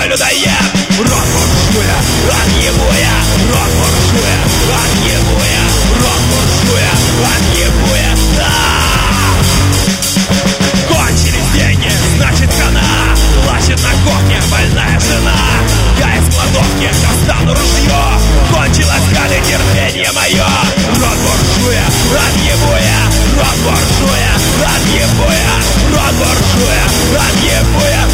людоед. Рот буржуя, отъебуя, рот буржуя, отъебуя, рот буржуя, отъебуя. Кончились деньги, значит хана. Плачет на кухне больная жена. Я из кладовки достану ружье. Кончилось кали терпение мое. Рот буржуя, отъебуя, рот буржуя, отъебуя, рот буржуя, отъебуя.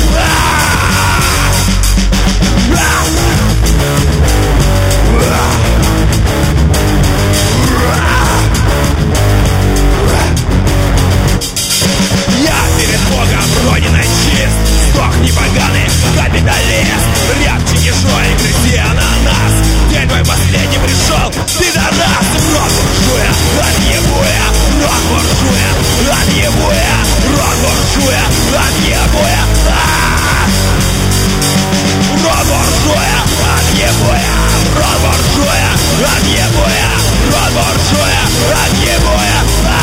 Я перед Богом родиной чист. Сдохни, поганый капиталист. Рябчики, жой, грызи ананас. День мой последний пришел, пидорас. Рот буржуя, отъебуя, рот буржуя, отъебуя, рот буржуя, отъебуя. Рот буржуя, отъебуя, рот буржуя, отъебуя, рот буржуя, отъебуя.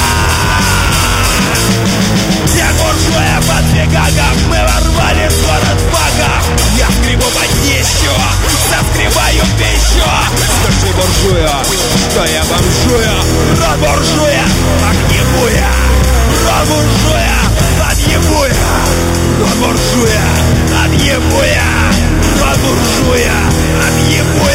Все буржуя под Чикаго, мы ворвались в город факов. Я скребу под днищу, соскребаю пищу. Скажи, буржуя, что я бомжуя. Рот буржуя, отъебуя, рот буржуя, отъебуя, рот буржуя, отъебуя, рот буржуя, отъебуя.